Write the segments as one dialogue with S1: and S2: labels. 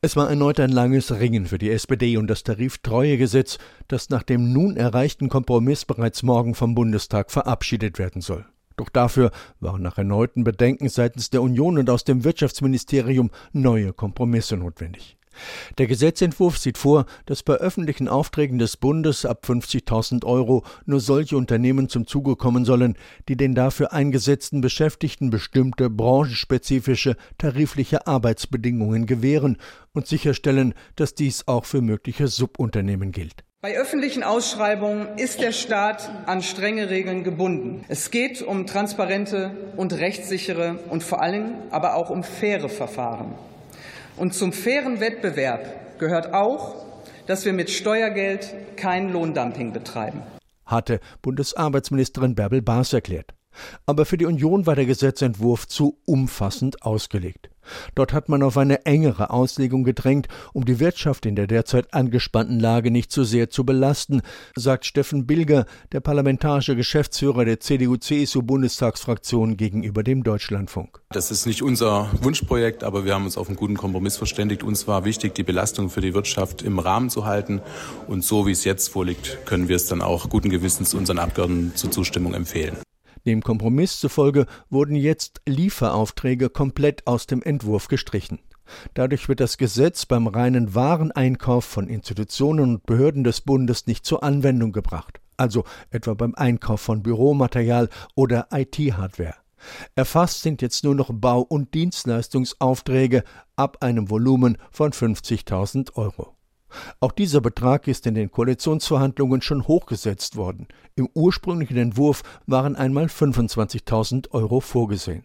S1: Es war erneut ein langes Ringen für die SPD und das Tariftreuegesetz, das nach dem nun erreichten Kompromiss bereits morgen vom Bundestag verabschiedet werden soll. Doch dafür waren nach erneuten Bedenken seitens der Union und aus dem Wirtschaftsministerium neue Kompromisse notwendig. Der Gesetzentwurf sieht vor, dass bei öffentlichen Aufträgen des Bundes ab 50.000 € nur solche Unternehmen zum Zuge kommen sollen, die den dafür eingesetzten Beschäftigten bestimmte branchenspezifische tarifliche Arbeitsbedingungen gewähren und sicherstellen, dass dies auch für mögliche Subunternehmen gilt.
S2: Bei öffentlichen Ausschreibungen ist der Staat an strenge Regeln gebunden. Es geht um transparente und rechtssichere und vor allem aber auch um faire Verfahren. Und zum fairen Wettbewerb gehört auch, dass wir mit Steuergeld kein Lohndumping betreiben,
S1: hatte Bundesarbeitsministerin Bärbel Baas erklärt. Aber für die Union war der Gesetzentwurf zu umfassend ausgelegt. Dort hat man auf eine engere Auslegung gedrängt, um die Wirtschaft in der derzeit angespannten Lage nicht zu sehr zu belasten, sagt Steffen Bilger, der parlamentarische Geschäftsführer der CDU-CSU-Bundestagsfraktion gegenüber dem Deutschlandfunk.
S3: Das ist nicht unser Wunschprojekt, aber wir haben uns auf einen guten Kompromiss verständigt. Uns war wichtig, die Belastung für die Wirtschaft im Rahmen zu halten. Und so wie es jetzt vorliegt, können wir es dann auch guten Gewissens unseren Abgeordneten zur Zustimmung empfehlen.
S1: Dem Kompromiss zufolge wurden jetzt Lieferaufträge komplett aus dem Entwurf gestrichen. Dadurch wird das Gesetz beim reinen Wareneinkauf von Institutionen und Behörden des Bundes nicht zur Anwendung gebracht, also etwa beim Einkauf von Büromaterial oder IT-Hardware. Erfasst sind jetzt nur noch Bau- und Dienstleistungsaufträge ab einem Volumen von 50.000 €. Auch dieser Betrag ist in den Koalitionsverhandlungen schon hochgesetzt worden. Im ursprünglichen Entwurf waren einmal 25.000 € vorgesehen.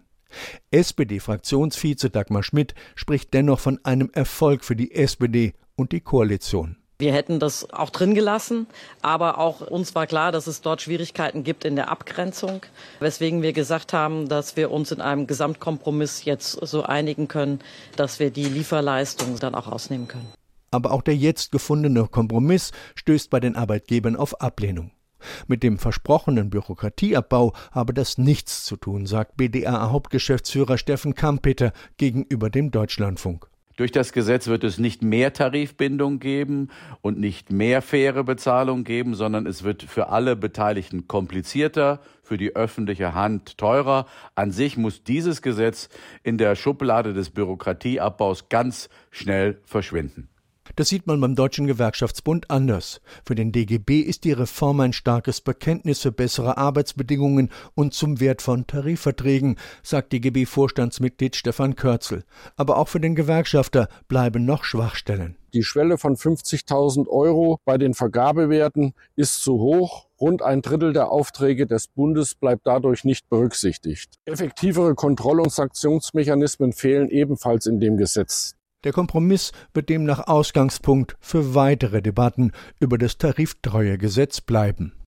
S1: SPD-Fraktionsvize Dagmar Schmidt spricht dennoch von einem Erfolg für die SPD und die Koalition.
S4: Wir hätten das auch drin gelassen, aber auch uns war klar, dass es dort Schwierigkeiten gibt in der Abgrenzung, weswegen wir gesagt haben, dass wir uns in einem Gesamtkompromiss jetzt so einigen können, dass wir die Lieferleistung dann auch rausnehmen können.
S1: Aber auch der jetzt gefundene Kompromiss stößt bei den Arbeitgebern auf Ablehnung. Mit dem versprochenen Bürokratieabbau habe das nichts zu tun, sagt BDA-Hauptgeschäftsführer Steffen Kampeter gegenüber dem Deutschlandfunk.
S5: Durch das Gesetz wird es nicht mehr Tarifbindung geben und nicht mehr faire Bezahlung geben, sondern es wird für alle Beteiligten komplizierter, für die öffentliche Hand teurer. An sich muss dieses Gesetz in der Schublade des Bürokratieabbaus ganz schnell verschwinden.
S1: Das sieht man beim Deutschen Gewerkschaftsbund anders. Für den DGB ist die Reform ein starkes Bekenntnis für bessere Arbeitsbedingungen und zum Wert von Tarifverträgen, sagt DGB-Vorstandsmitglied Stefan Körzel. Aber auch für den Gewerkschafter bleiben noch Schwachstellen.
S6: Die Schwelle von 50.000 € bei den Vergabewerten ist zu hoch. Rund ein Drittel der Aufträge des Bundes bleibt dadurch nicht berücksichtigt. Effektivere Kontroll- und Sanktionsmechanismen fehlen ebenfalls in dem Gesetz.
S1: Der Kompromiss wird demnach Ausgangspunkt für weitere Debatten über das Tariftreuegesetz bleiben.